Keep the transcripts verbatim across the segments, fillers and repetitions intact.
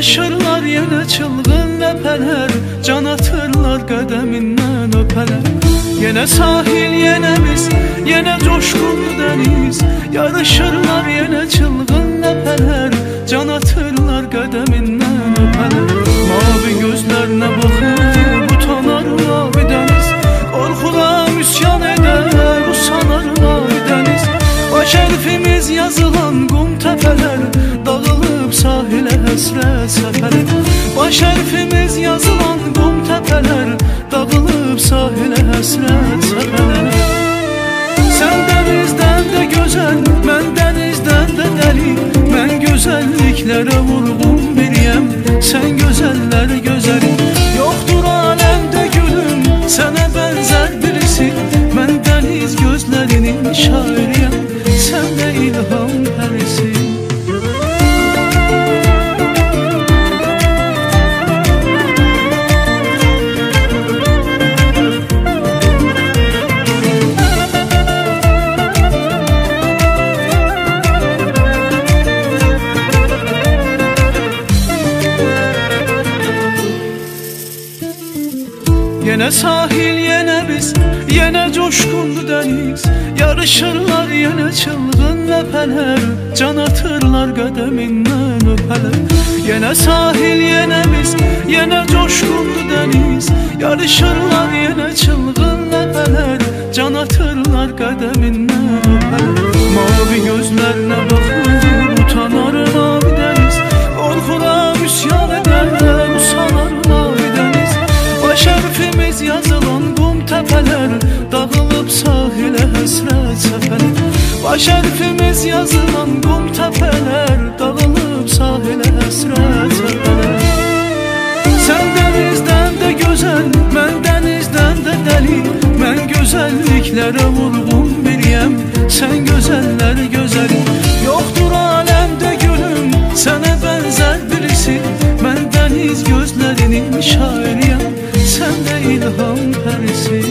Yarışırlar yenə çılgın ləpələr, can atırlar qədəmindən öpələr. Yenə sahil, yenə biz, yenə coşqun dəniz. Yarışırlar yenə çılgın ləpələr, can atırlar qədəmindən öpələr. Mavi gözlərinə baxıb utanar mavi dəniz, qorxudan üsyan edər, usanar mavi dəniz. Baş hərfimiz yazılan qum təpələr, dağılıb sahilə həsrət səfələr. Baş hərfimiz yazılan qum təpələr, dağılıb sahilə həsrət səfələr. Sən dənizdən də gözəl, mən dənizdən də dəli. Mən gözəlliklərə vurğun biriyəm, sən gözəllər gözəli. Yoxdur aləmdə gülüm, sənə bənzər birisi. Mən dəniz gözlərinin şairiyəm, sən də ilham pərisi. Yenə sahil, yenə biz, yenə coşqundu dəniz. Yarışırlar yenə çılgın ləpələr, can atırlar qədəmindən öpələr. Yenə sahil, yenə biz, yenə coşqundu dəniz. Yarışırlar yenə çılgın ləpələr, can atırlar qədəmindən öpələr. Mavi gözlərinə baxıb utanar mavi dəniz, qorxuram üsyan edər, usanar mavi dəniz. Baş hərfimiz yazılan qum təpələr, dağılıb sahilə həsrət səfələr. Baş hərfimiz yazılan qum təpələr, dağılıb sahilə həsrət səfələr. Sən dənizdən də gözəl, mən dənizdən də dəli. Mən gözəlliklərə vurğun biriyəm, sən gözəllər gözəli. Yoxdur aləmdə gülüm, sənə bənzər birisi. Mən dəniz gözlərinin şairiyəm, sən də ilham pərisi.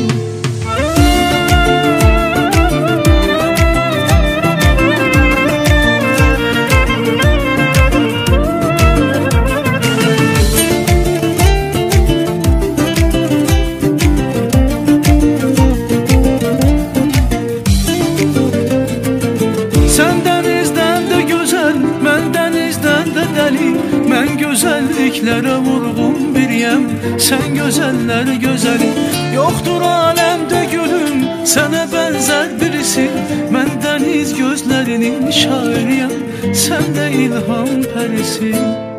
Sən dənizdən də gözəl, mən dənizdən də dəli. Mən gözəlliklərə vurğun biriyəm, sən gözəllər gözəli. Yoxdur aləmdə gülüm, sənə bənzər birisi. Mən dəniz gözlərinin şairiyəm, sən də ilham pərisi.